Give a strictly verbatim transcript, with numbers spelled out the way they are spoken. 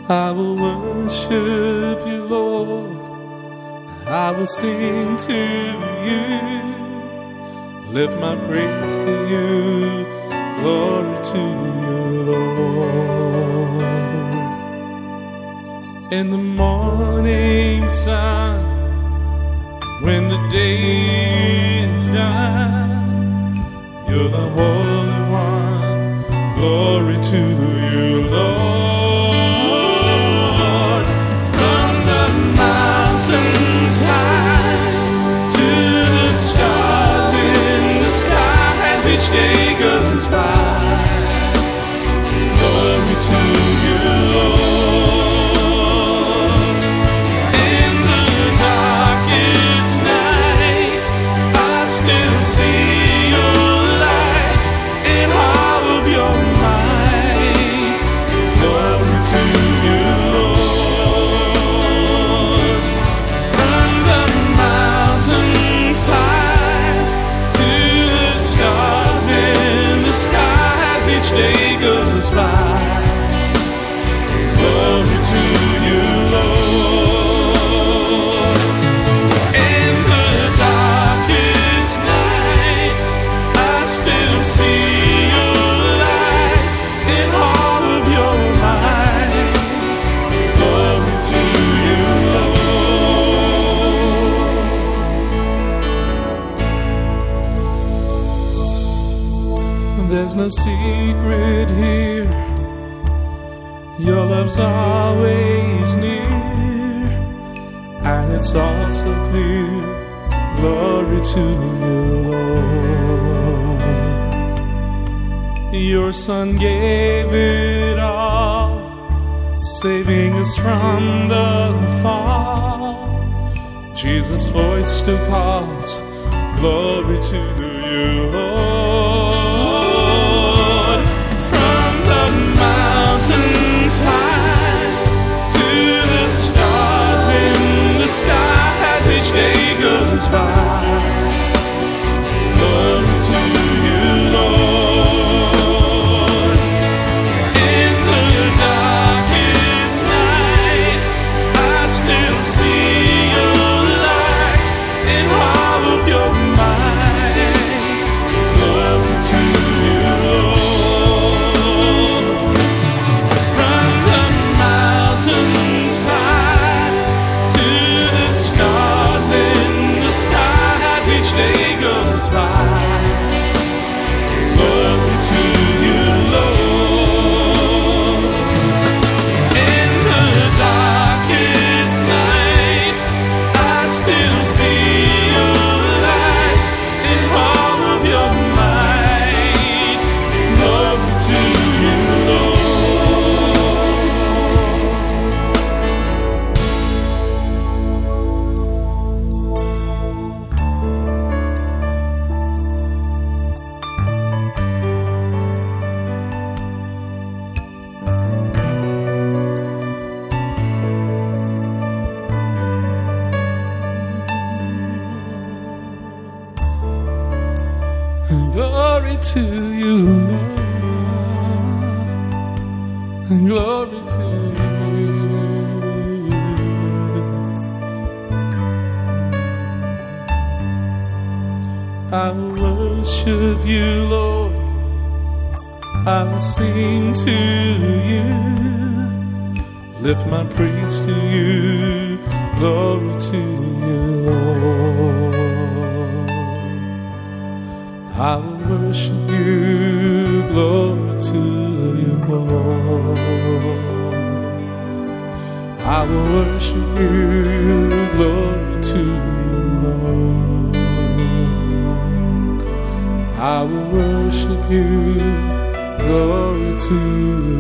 I will worship you, Lord. I will sing to you, lift my praise to you, glory to you, Lord. In the morning sun, when the day is done, you're the Holy One, glory to you, Lord. From the mountains high to the stars in the sky, as each day goes by, glory to you, Lord. In the darkest night, I still see your light in all of your might. Glory to you, Lord. From the mountains high to the stars in the sky, as each day goes by, glory to you, Lord. In the darkest night, I still see your light in all of your might. Glory to you, Lord. There's no secret here, your love's always near, and it's all so clear. Glory to you, Lord. Your Son gave it all, saving us from the fall. Jesus' voice still calls, glory to you, Lord. From the mountains high to the stars in the sky, as each day goes by, glory to you, Lord. In the darkest night, I still see your light in all of your might. Glory to you, Lord. From the mountains high to the stars in the sky, as each day goes by, glory to you, Lord. In the darkest night, I still see your light in all of your might. Glory to you, Lord. Glory to you, Lord. Glory to you. I will worship you, Lord. I will sing to you, lift my praise to you. Glory to you, Lord. I will worship you, glory to you, Lord. I will worship you, glory to you, Lord. I will worship you, glory to you.